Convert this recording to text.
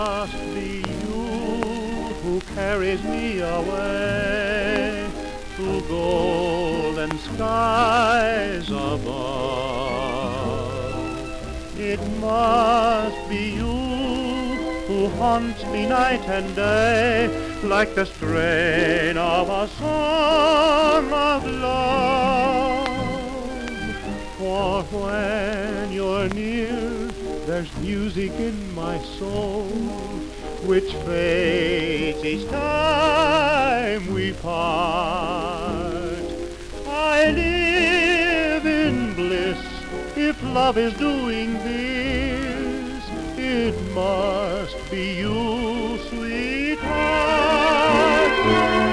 must be you who carries me away to golden skies above. It must be you who haunts me night and day like the strain of a song of love. For when you're near, there's music in my soul which fades each time we part. I live in bliss if love is doing this. It must be you, sweetheart.